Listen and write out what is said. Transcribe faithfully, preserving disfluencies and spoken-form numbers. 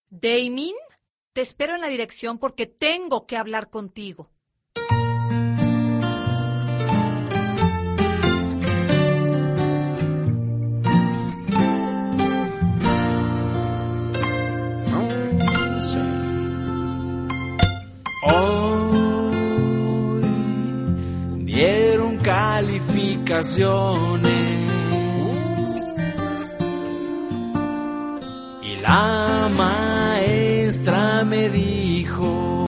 Damien, te espero en la dirección porque tengo que hablar contigo. Hoy dieron calificaciones y la maestra me dijo: